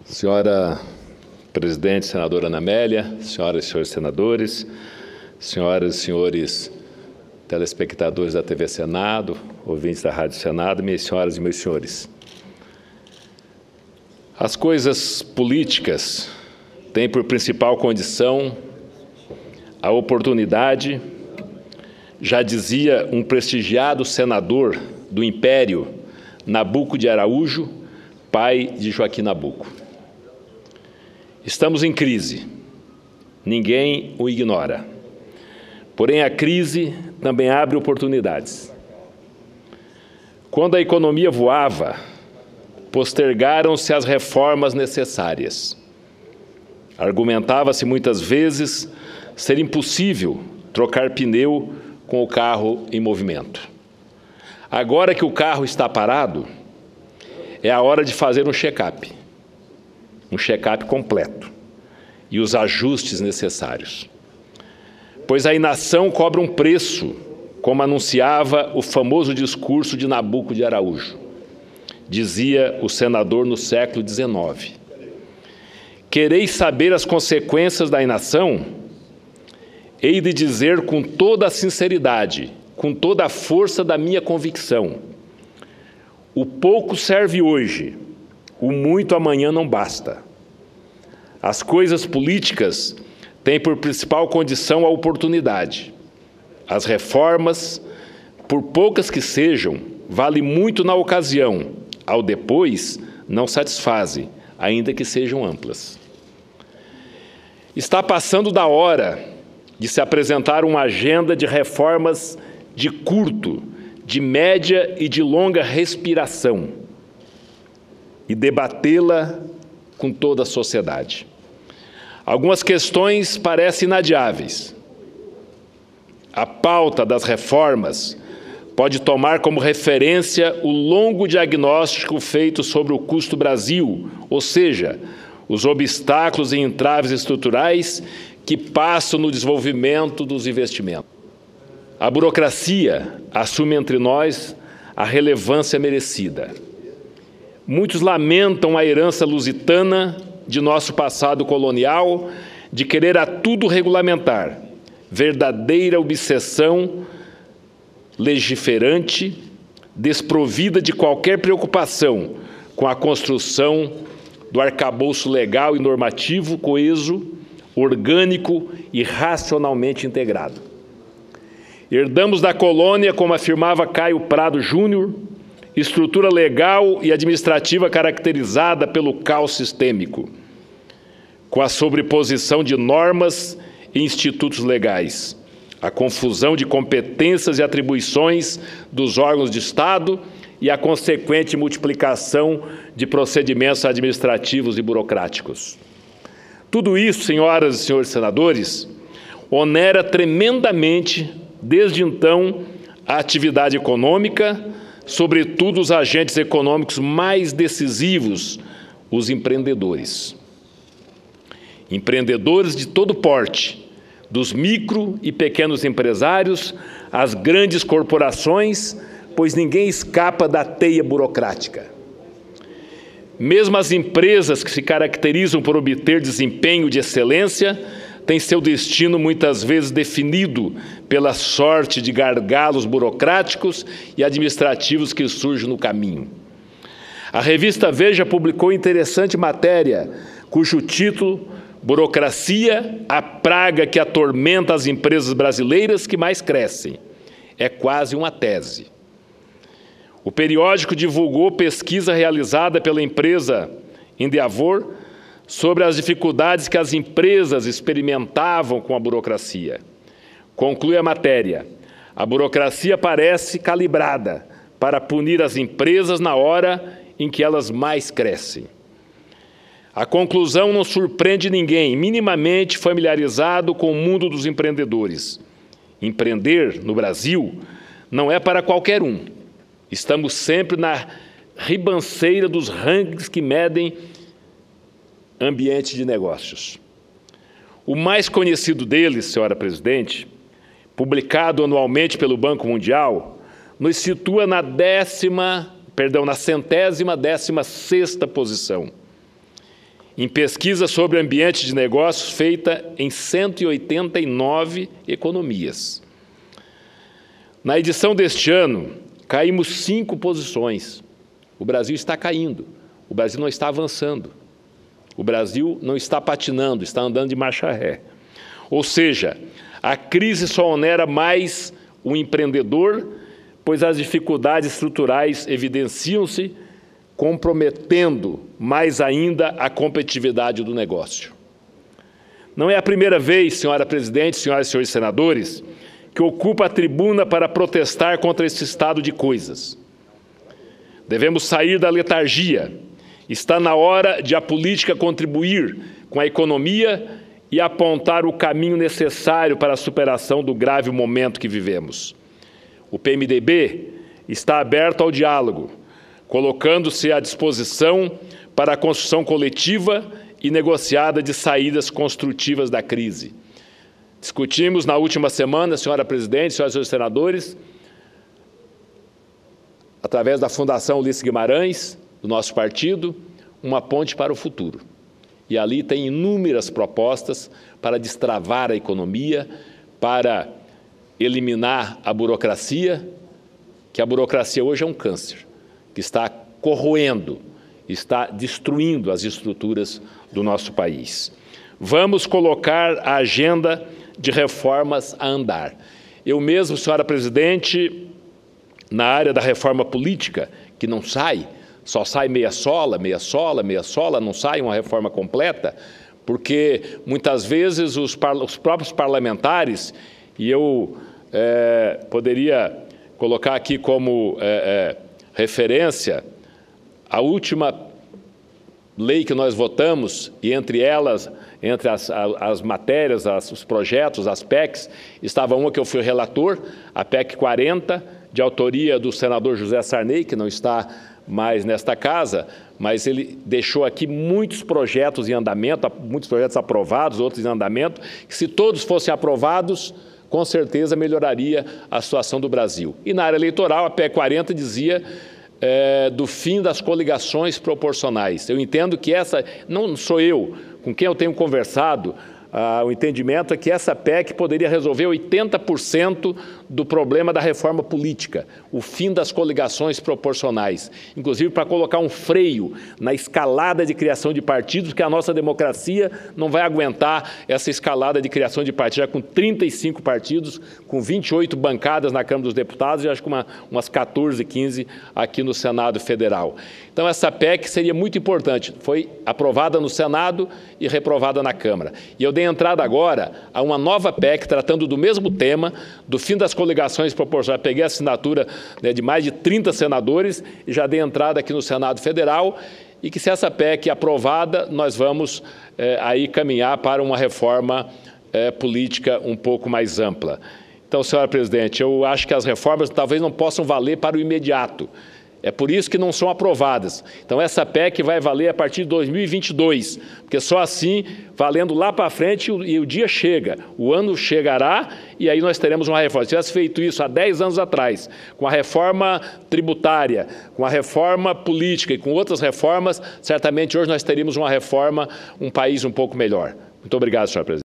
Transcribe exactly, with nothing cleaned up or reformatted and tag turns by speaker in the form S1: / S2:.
S1: Senhora Presidente, Senadora Ana Amélia, senhoras e senhores senadores, senhoras e senhores telespectadores da T V Senado, ouvintes da Rádio Senado, minhas senhoras e meus senhores. As coisas políticas têm por principal condição a oportunidade, já dizia um prestigiado senador do Império, Nabuco de Araújo, pai de Joaquim Nabuco. Estamos em crise, ninguém o ignora. Porém, a crise também abre oportunidades. Quando a economia voava, postergaram-se as reformas necessárias. Argumentava-se muitas vezes ser impossível trocar pneu com o carro em movimento. Agora que o carro está parado, é a hora de fazer um check-up, um check-up completo e os ajustes necessários. Pois a inação cobra um preço, como anunciava o famoso discurso de Nabuco de Araújo. Dizia o senador no século dezenove. Quereis saber as consequências da inação? Hei de dizer com toda a sinceridade, com toda a força da minha convicção: o pouco serve hoje, o muito amanhã não basta. As coisas políticas têm por principal condição a oportunidade. As reformas, por poucas que sejam, valem muito na ocasião, ao depois não satisfazem, ainda que sejam amplas. Está passando da hora de se apresentar uma agenda de reformas de curto, de média e de longa respiração e debatê-la com toda a sociedade. Algumas questões parecem inadiáveis. A pauta das reformas pode tomar como referência o longo diagnóstico feito sobre o custo Brasil, ou seja, os obstáculos e entraves estruturais que passam no desenvolvimento dos investimentos. A burocracia assume entre nós a relevância merecida. Muitos lamentam a herança lusitana de nosso passado colonial de querer a tudo regulamentar, verdadeira obsessão legiferante, desprovida de qualquer preocupação com a construção do arcabouço legal e normativo coeso, orgânico e racionalmente integrado. Herdamos da colônia, como afirmava Caio Prado Júnior, estrutura legal e administrativa caracterizada pelo caos sistêmico, com a sobreposição de normas e institutos legais, a confusão de competências e atribuições dos órgãos de Estado e a consequente multiplicação de procedimentos administrativos e burocráticos. Tudo isso, senhoras e senhores senadores, onera tremendamente, desde então, a atividade econômica, sobretudo os agentes econômicos mais decisivos, os empreendedores. Empreendedores de todo porte, dos micro e pequenos empresários às grandes corporações, pois ninguém escapa da teia burocrática. Mesmo as empresas que se caracterizam por obter desempenho de excelência têm seu destino muitas vezes definido pela sorte de gargalos burocráticos e administrativos que surgem no caminho. A revista Veja publicou interessante matéria, cujo título Burocracia, a praga que atormenta as empresas brasileiras que mais crescem. É quase uma tese. O periódico divulgou pesquisa realizada pela empresa Endeavor sobre as dificuldades que as empresas experimentavam com a burocracia. Conclui a matéria: a burocracia parece calibrada para punir as empresas na hora em que elas mais crescem. A conclusão não surpreende ninguém minimamente familiarizado com o mundo dos empreendedores. Empreender no Brasil não é para qualquer um. Estamos sempre na ribanceira dos rankings que medem ambiente de negócios. O mais conhecido deles, senhora Presidente, publicado anualmente pelo Banco Mundial, nos situa na décima, perdão, na centésima décima sexta posição. em pesquisa sobre ambiente de negócios feita em cento e oitenta e nove economias. Na edição deste ano, caímos cinco posições. O Brasil está caindo, o Brasil não está avançando, o Brasil não está patinando, está andando de marcha ré. Ou seja, a crise só onera mais o empreendedor, pois as dificuldades estruturais evidenciam-se, comprometendo mais ainda a competitividade do negócio. Não é a primeira vez, senhora presidente, senhoras e senhores senadores, que ocupa a tribuna para protestar contra esse estado de coisas. Devemos sair da letargia. Está na hora de a política contribuir com a economia e apontar o caminho necessário para a superação do grave momento que vivemos. O P M D B está aberto ao diálogo, colocando-se à disposição para a construção coletiva e negociada de saídas construtivas da crise. Discutimos na última semana, senhora presidente, senhoras e senhores senadores, através da Fundação Ulisses Guimarães, do nosso partido, uma ponte para o futuro. E ali tem inúmeras propostas para destravar a economia, para eliminar a burocracia, que a burocracia hoje é um câncer, que está corroendo, está destruindo as estruturas do nosso país. Vamos colocar a agenda de reformas a andar. Eu mesmo, senhora presidente, na área da reforma política, que não sai, só sai meia sola, meia sola, meia sola, não sai uma reforma completa, porque muitas vezes os, par os próprios parlamentares, e eu é, poderia colocar aqui como é, é, referência a última lei que nós votamos, e entre elas, entre as, as matérias, as, os projetos, as P E Cs, estava uma que eu fui relator, a P E C quarenta, de autoria do senador José Sarney, que não está mais nesta casa, mas ele deixou aqui muitos projetos em andamento, muitos projetos aprovados, outros em andamento, que se todos fossem aprovados, com certeza melhoraria a situação do Brasil. E na área eleitoral, a P E C quarenta dizia é, do fim das coligações proporcionais. Eu entendo que essa, não sou eu, com quem eu tenho conversado, ah, o entendimento é que essa P E C poderia resolver oitenta por cento do problema da reforma política, o fim das coligações proporcionais, inclusive para colocar um freio na escalada de criação de partidos, porque a nossa democracia não vai aguentar essa escalada de criação de partidos, já com trinta e cinco partidos, com vinte e oito bancadas na Câmara dos Deputados e acho que uma, umas quatorze, quinze aqui no Senado Federal. Então essa P E C seria muito importante, foi aprovada no Senado e reprovada na Câmara. E eu dei entrada agora a uma nova P E C tratando do mesmo tema, do fim das coligações proporcionais. Peguei a assinatura, né, de mais de trinta senadores e já dei entrada aqui no Senado Federal, e que se essa P E C é aprovada, nós vamos é, aí caminhar para uma reforma é, política um pouco mais ampla. Então, senhora presidente, eu acho que as reformas talvez não possam valer para o imediato. É por isso que não são aprovadas. Então, essa P E C vai valer a partir de dois mil e vinte e dois, porque só assim, valendo lá para frente, e o dia chega, o ano chegará, e aí nós teremos uma reforma. Se tivesse feito isso há dez anos atrás, com a reforma tributária, com a reforma política e com outras reformas, certamente hoje nós teríamos uma reforma, um país um pouco melhor. Muito obrigado, senhora presidente.